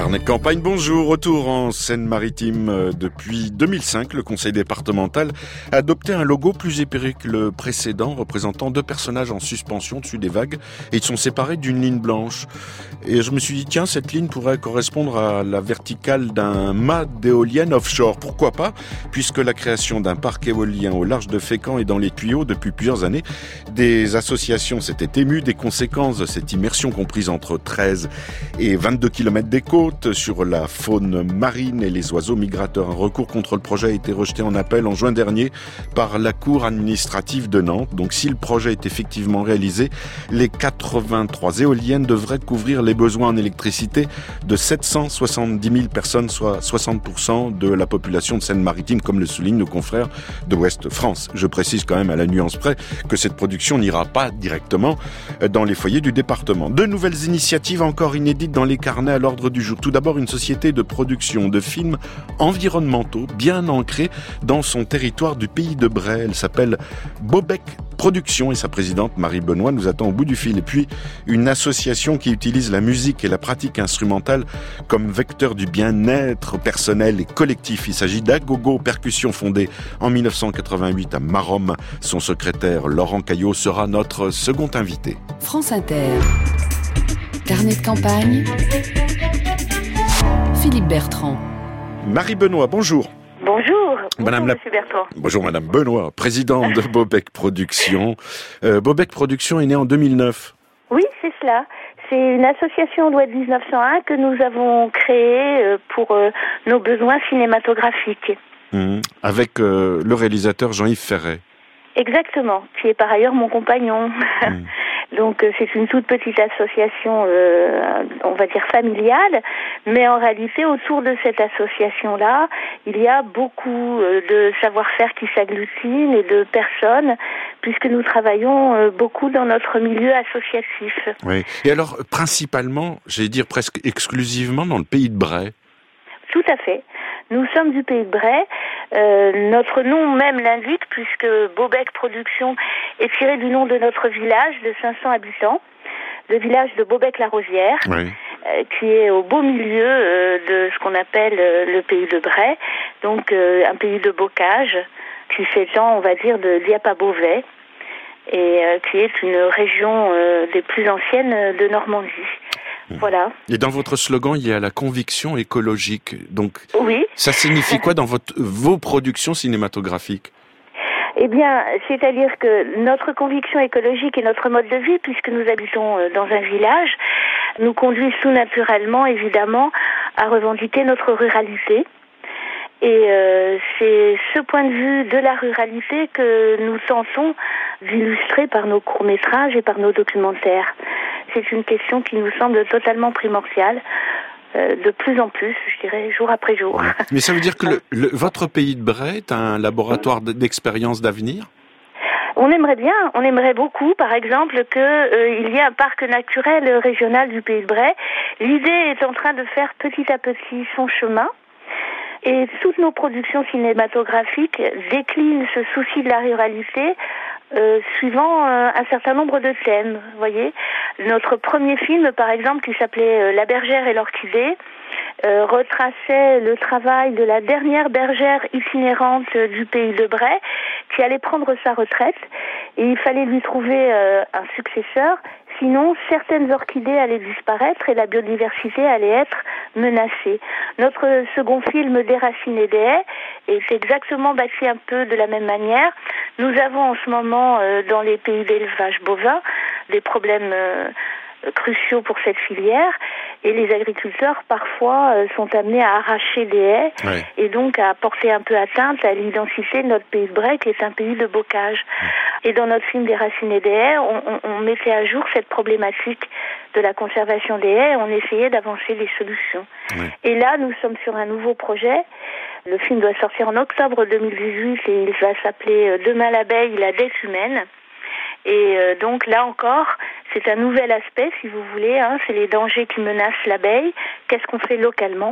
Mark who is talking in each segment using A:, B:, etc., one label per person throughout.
A: Carnet de campagne, bonjour. Retour en Seine-Maritime. Depuis 2005, le conseil départemental a adopté un logo plus épuré que le précédent, représentant deux personnages en suspension dessus des vagues, et ils sont séparés d'une ligne blanche. Et je me suis dit, tiens, cette ligne pourrait correspondre à la verticale d'un mât d'éolienne offshore. Pourquoi pas, puisque la création d'un parc éolien au large de Fécamp est dans les tuyaux depuis plusieurs années. Des associations s'étaient émues des conséquences de cette immersion comprise entre 13 et 22 km des côtes sur la faune marine et les oiseaux migrateurs. Un recours contre le projet a été rejeté en appel en juin dernier par la Cour administrative de Nantes. Donc si le projet est effectivement réalisé, les 83 éoliennes devraient couvrir les besoins en électricité de 770 000 personnes, soit 60% de la population de Seine-Maritime, comme le soulignent nos confrères de Ouest France. Je précise quand même à la nuance près que cette production n'ira pas directement dans les foyers du département. Deux nouvelles initiatives encore inédites dans les carnets à l'ordre du jour. Tout d'abord, une société de production de films environnementaux bien ancrée dans son territoire du pays de Bray. Elle s'appelle Bobec Productions et sa présidente Marie Benoît nous attend au bout du fil. Et puis, une association qui utilise la musique et la pratique instrumentale comme vecteur du bien-être personnel et collectif. Il s'agit d'Agogo Percussion, fondée en 1988 à Maromme. Son secrétaire Laurent Caillot sera notre second invité.
B: France Inter. Carnet de campagne. Philippe Bertrand.
A: Marie Benoît, bonjour.
C: Bonjour, Monsieur Bertrand.
A: Bonjour Madame Benoît, présidente de Bobec Productions. Bobec Productions est née en 2009.
C: Oui, c'est cela. C'est une association loi de 1901 que nous avons créée pour nos besoins cinématographiques.
A: Avec le réalisateur Jean-Yves Ferret.
C: Exactement, qui est par ailleurs mon compagnon. Donc c'est une toute petite association, on va dire familiale, mais en réalité autour de cette association-là, il y a beaucoup de savoir-faire qui s'agglutinent et de personnes, puisque nous travaillons beaucoup dans notre milieu associatif.
A: Oui. Et alors principalement, j'allais dire presque exclusivement dans le pays de Bray.
C: Tout à fait. Nous sommes du pays de Bray. Notre nom même l'indique, puisque Bobec Productions est tiré du nom de notre village de 500 habitants, le village de Bobec-la-Rosière, oui. Qui est au beau milieu de ce qu'on appelle le pays de Bray, donc un pays de bocage qui s'étend, on va dire, de Dieppe à Beauvais, et qui est une région des plus anciennes de Normandie. Voilà.
A: Et dans votre slogan, il y a la conviction écologique. Donc,
C: oui.
A: Ça signifie quoi dans vos productions cinématographiques ?
C: Eh bien, c'est-à-dire que notre conviction écologique et notre mode de vie, puisque nous habitons dans un village, nous conduisent tout naturellement, évidemment, à revendiquer notre ruralité. Et c'est ce point de vue de la ruralité que nous tentons d'illustrer par nos courts-métrages et par nos documentaires. C'est une question qui nous semble totalement primordiale, de plus en plus, je dirais, jour après jour.
A: Ouais. Mais ça veut dire que votre pays de Bray est un laboratoire d'expérience d'avenir ?
C: On aimerait beaucoup, par exemple, il y ait un parc naturel régional du pays de Bray. L'idée est en train de faire petit à petit son chemin. Et toutes nos productions cinématographiques déclinent ce souci de la ruralité suivant un certain nombre de thèmes. Vous voyez, notre premier film, par exemple, qui s'appelait La bergère et l'orchidée, retraçait le travail de la dernière bergère itinérante du pays de Bray, qui allait prendre sa retraite, et il fallait lui trouver un successeur. Sinon, certaines orchidées allaient disparaître et la biodiversité allait être menacée. Notre second film, Des racines et des haies, est exactement bâti un peu de la même manière. Nous avons en ce moment, dans les pays d'élevage bovin, des problèmes cruciaux pour cette filière, et les agriculteurs parfois sont amenés à arracher des haies, ouais. Et donc à porter un peu atteinte à l'identité de notre pays de Bray, qui est un pays de bocage. Et dans notre film Des racines et des haies, on mettait à jour cette problématique de la conservation des haies, on essayait d'avancer des solutions. Ouais. Et là, nous sommes sur un nouveau projet. Le film doit sortir en octobre 2018 et il va s'appeler Demain l'abeille, la dette humaine. Et donc là encore, c'est un nouvel aspect, si vous voulez, c'est les dangers qui menacent l'abeille. Qu'est-ce qu'on fait localement ?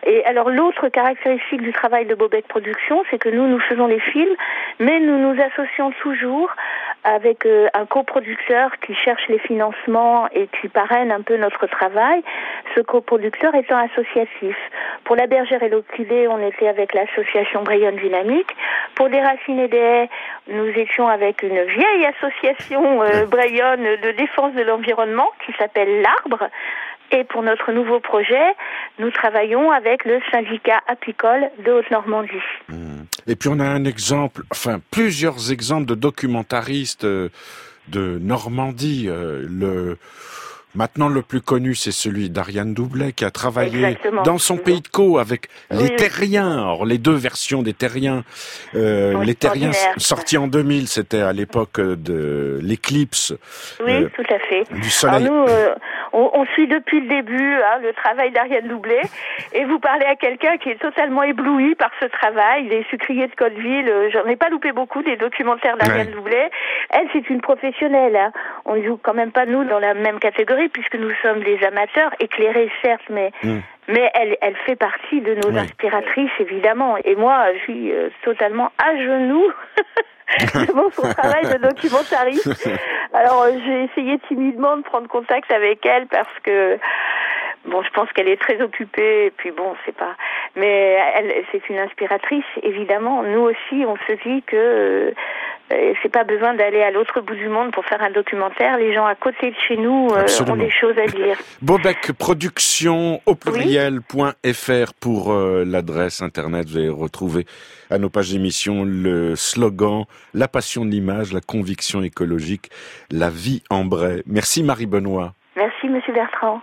C: Et alors l'autre caractéristique du travail de Bobek Productions, c'est que nous faisons les films, mais nous nous associons toujours avec un coproducteur qui cherche les financements et qui parraine un peu notre travail, ce coproducteur étant associatif. Pour La Bergère et l'Occidé, on était avec l'association Brayonne Dynamique. Pour Les Racines et des Haies, nous étions avec une vieille association Brayonne de défense de l'environnement qui s'appelle l'Arbre. Et pour notre nouveau projet, nous travaillons avec le syndicat apicole de Haute-Normandie.
A: Et puis on a plusieurs exemples de documentaristes de Normandie. Maintenant, le plus connu, c'est celui d'Ariane Doublet, qui a travaillé dans son pays de Caux avec les Terriens. Alors, les deux versions des Terriens. Les Terriens sortis en 2000, c'était à l'époque de l'éclipse.
C: Oui, tout à fait.
A: Du soleil.
C: Alors nous, on suit depuis le début le travail d'Ariane Doublet. Et vous parlez à quelqu'un qui est totalement ébloui par ce travail. Les sucriers de Cotteville, j'en ai pas loupé beaucoup des documentaires d'Ariane Doublet. Elle, c'est une professionnelle. Hein. On ne joue quand même pas, nous, dans la même catégorie, puisque nous sommes des amateurs, éclairés certes, mais elle fait partie de nos inspiratrices, évidemment. Et moi, je suis totalement à genoux devant son travail de documentariste. Alors, j'ai essayé timidement de prendre contact avec elle parce que, je pense qu'elle est très occupée, et puis c'est pas... Mais c'est une inspiratrice, évidemment. Nous aussi, on se dit que... c'est pas besoin d'aller à l'autre bout du monde pour faire un documentaire. Les gens à côté de chez nous ont des choses à dire.
A: Bobek Productions au pluriel.fr pour l'adresse internet. Vous allez retrouver à nos pages d'émission le slogan « La passion de l'image, la conviction écologique, la vie en Bray ». Merci Marie Benoît.
C: Merci Monsieur Bertrand.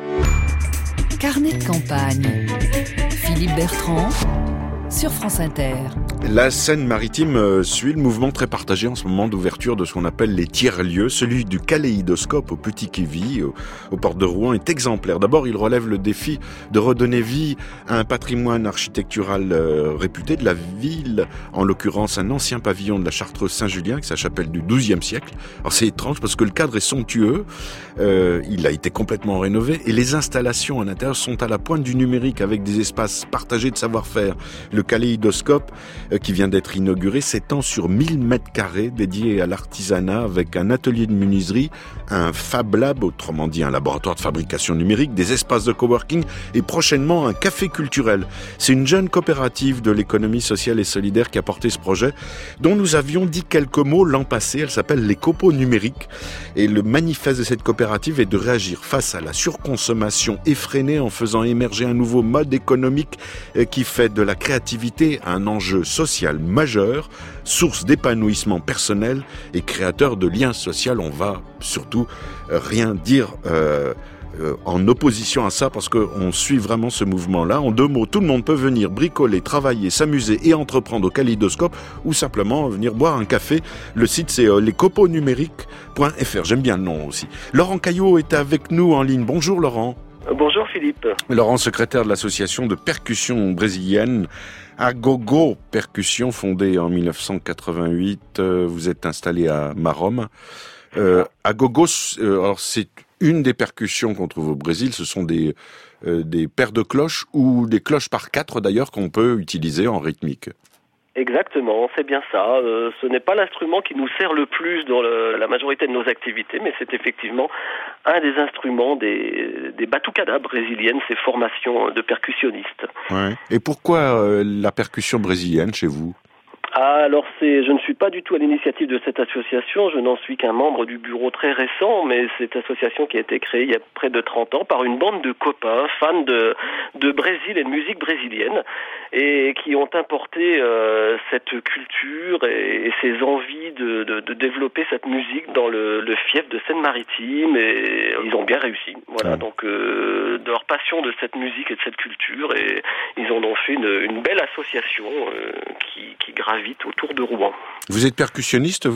B: Carnet de campagne. Philippe Bertrand sur France Inter.
A: La Seine-Maritime suit le mouvement très partagé en ce moment d'ouverture de ce qu'on appelle les tiers-lieux. Celui du Kaléidoscope au Petit-Quivy, aux portes de Rouen, est exemplaire. D'abord, il relève le défi de redonner vie à un patrimoine architectural réputé de la ville, en l'occurrence un ancien pavillon de la Chartreuse Saint-Julien, qui est sa chapelle du XIIe siècle. Alors c'est étrange parce que le cadre est somptueux, il a été complètement rénové et les installations à l'intérieur sont à la pointe du numérique avec des espaces partagés de savoir-faire. Le Kaléidoscope, qui vient d'être inauguré, s'étend sur 1000 mètres carrés dédiés à l'artisanat avec un atelier de menuiserie, un Fab Lab, autrement dit un laboratoire de fabrication numérique, des espaces de coworking et prochainement un café culturel. C'est une jeune coopérative de l'économie sociale et solidaire qui a porté ce projet, dont nous avions dit quelques mots l'an passé. Elle s'appelle les Copos numériques et le manifeste de cette coopérative est de réagir face à la surconsommation effrénée en faisant émerger un nouveau mode économique qui fait de la créativité un enjeu social majeur, source d'épanouissement personnel et créateur de liens sociaux. On va surtout rien dire en opposition à ça parce qu'on suit vraiment ce mouvement-là. En deux mots, tout le monde peut venir bricoler, travailler, s'amuser et entreprendre au Kaléidoscope ou simplement venir boire un café. Le site c'est lescoposnumériques.fr. J'aime bien le nom aussi. Laurent Caillot est avec nous en ligne. Bonjour Laurent.
D: Bonjour Philippe.
A: Laurent, secrétaire de l'association de percussion brésilienne Agogo Percussion, fondée en 1988. Vous êtes installé à Marom. Agogo, alors c'est une des percussions qu'on trouve au Brésil. Ce sont des paires de cloches ou des cloches par quatre d'ailleurs qu'on peut utiliser en rythmique.
D: Exactement, c'est bien ça. Ce n'est pas l'instrument qui nous sert le plus dans la majorité de nos activités, mais c'est effectivement un des instruments des batucadas brésiliennes, ces formations de percussionnistes.
A: Ouais. Et pourquoi la percussion brésilienne chez vous ?
D: Alors je ne suis pas du tout à l'initiative de cette association, je n'en suis qu'un membre du bureau très récent, mais cette association qui a été créée il y a près de 30 ans par une bande de copains, fans de Brésil et de musique brésilienne, et qui ont importé cette culture et ces envies de développer cette musique dans le fief de Seine-Maritime, et ils ont bien réussi. Voilà, donc de leur passion de cette musique et de cette culture, et ils en ont fait une belle association qui gravite autour de Rouen.
A: Vous êtes percussionniste vous-même ?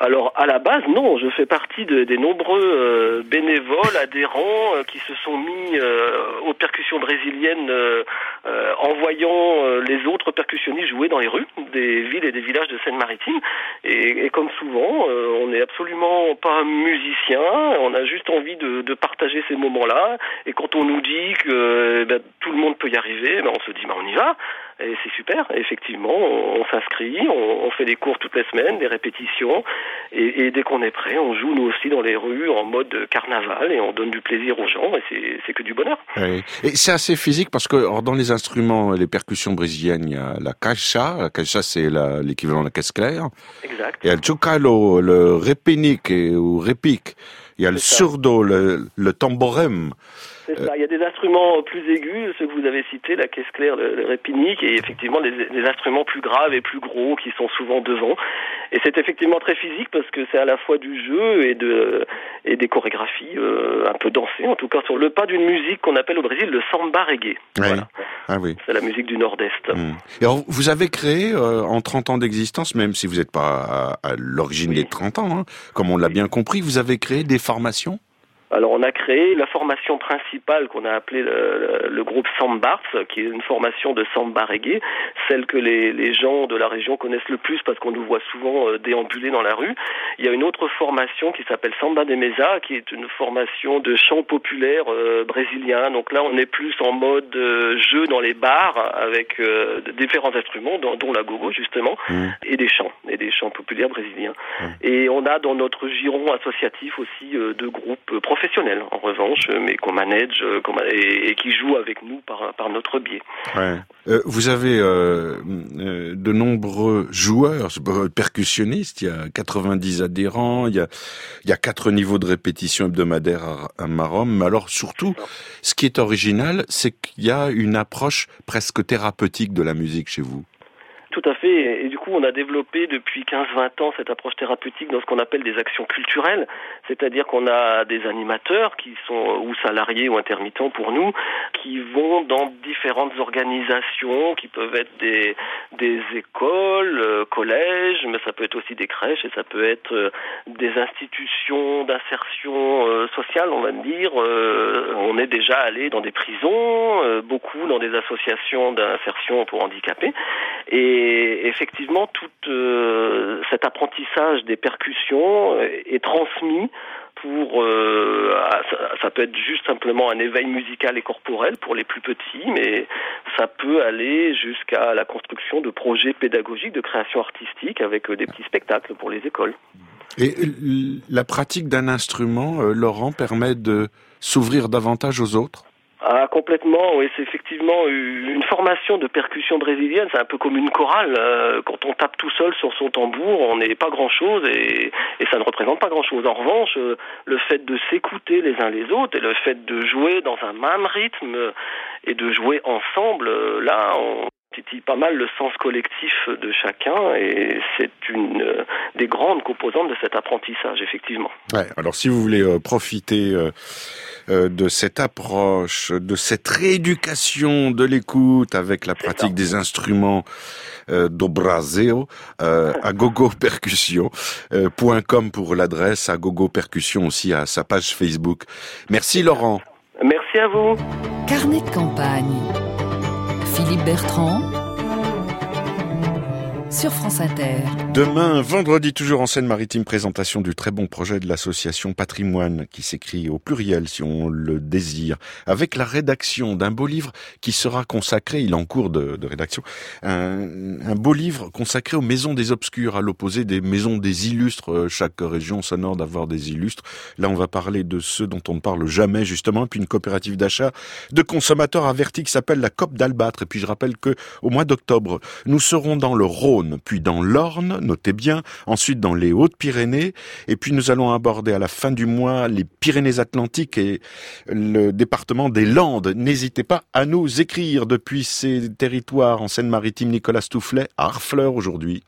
D: Alors à la base non, je fais partie des nombreux bénévoles, adhérents qui se sont mis aux percussions brésiliennes en voyant les autres percussionnistes jouer dans les rues des villes et des villages de Seine-Maritime. Et comme souvent, on n'est absolument pas musicien, on a juste envie de partager ces moments-là. Et quand on nous dit que tout le monde peut y arriver, on se dit on y va. Et c'est super, effectivement, on s'inscrit, on fait des cours toutes les semaines, des répétitions, et dès qu'on est prêt, on joue nous aussi dans les rues en mode carnaval, et on donne du plaisir aux gens, et c'est que du bonheur.
A: Oui. Et c'est assez physique, parce que dans les instruments, les percussions brésiliennes, il y a la caixa c'est l'équivalent de la caisse claire.
D: Exact.
A: Il y a le chocalo, le repinique ou repique, il y a le surdo, le tamborem.
D: C'est ça. Il y a des instruments plus aigus, ceux que vous avez cités, la caisse claire, le répinique, et effectivement des instruments plus graves et plus gros qui sont souvent devant. Et c'est effectivement très physique parce que c'est à la fois du jeu et des chorégraphies un peu dansées, en tout cas sur le pas d'une musique qu'on appelle au Brésil le samba reggae.
A: Oui.
D: Voilà.
A: Ah oui.
D: C'est la musique du Nord-Est.
A: Et alors, vous avez créé en 30 ans d'existence, même si vous n'êtes pas à l'origine des 30 ans, comme on l'a bien compris, vous avez créé des formations?
D: Alors on a créé la formation principale qu'on a appelée le groupe Sambarts, qui est une formation de samba reggae, celle que les gens de la région connaissent le plus parce qu'on nous voit souvent déambuler dans la rue. Il y a une autre formation qui s'appelle Samba de Mesa, qui est une formation de chant populaire brésilien. Donc là on est plus en mode jeu dans les bars avec différents instruments, dont la gogo justement, et des chants populaires brésiliens. Et on a dans notre giron associatif aussi deux groupes professionnels en revanche, mais qu'on manage et qui jouent avec nous par notre biais.
A: Ouais. Vous avez de nombreux joueurs, percussionnistes, il y a 90 adhérents, il y a 4 niveaux de répétition hebdomadaire à Marom, mais alors surtout, ce qui est original, c'est qu'il y a une approche presque thérapeutique de la musique chez vous.
D: Tout à fait, et du coup on a développé depuis 15-20 ans cette approche thérapeutique dans ce qu'on appelle des actions culturelles, c'est-à-dire qu'on a des animateurs qui sont ou salariés ou intermittents pour nous, qui vont dans différentes organisations, qui peuvent être des écoles, collèges, mais ça peut être aussi des crèches, et ça peut être des institutions d'insertion sociale, on va dire. On est déjà allé dans des prisons, beaucoup dans des associations d'insertion pour handicapés, et effectivement, tout cet apprentissage des percussions est transmis pour... ça peut être juste simplement un éveil musical et corporel pour les plus petits, mais ça peut aller jusqu'à la construction de projets pédagogiques, de création artistique avec des petits spectacles pour les écoles.
A: Et la pratique d'un instrument, Laurent, permet de s'ouvrir davantage aux autres ?
D: Ah, complètement, oui, c'est effectivement une formation de percussion brésilienne, c'est un peu comme une chorale. Quand on tape tout seul sur son tambour, on n'est pas grand-chose et ça ne représente pas grand-chose. En revanche, le fait de s'écouter les uns les autres et le fait de jouer dans un même rythme et de jouer ensemble, là, on titille pas mal le sens collectif de chacun et c'est une des grandes composantes de cet apprentissage, effectivement.
A: Ouais, alors si vous voulez profiter de cette approche, de cette rééducation de l'écoute avec la pratique des instruments do Brasil, à Gogo Percussion.com pour l'adresse, à Gogo Percussion aussi à sa page Facebook. Merci Laurent.
D: Merci à vous.
B: Carnet de campagne. Philippe Bertrand sur France Inter.
A: Demain, vendredi, toujours en Seine-Maritime, présentation du très bon projet de l'association Patrimoine, qui s'écrit au pluriel si on le désire, avec la rédaction d'un beau livre qui sera consacré, il est en cours de rédaction, un beau livre consacré aux maisons des obscurs, à l'opposé des maisons des illustres. Chaque région s'honore d'avoir des illustres. Là, on va parler de ceux dont on ne parle jamais, justement, et puis une coopérative d'achat de consommateurs avertis qui s'appelle la COP d'Albâtre. Et puis, je rappelle que au mois d'octobre, nous serons dans le Rhône, puis dans l'Orne, notez bien, ensuite dans les Hautes-Pyrénées, et puis nous allons aborder à la fin du mois les Pyrénées-Atlantiques et le département des Landes. N'hésitez pas à nous écrire depuis ces territoires en Seine-Maritime. Nicolas Stoufflet à Harfleur aujourd'hui.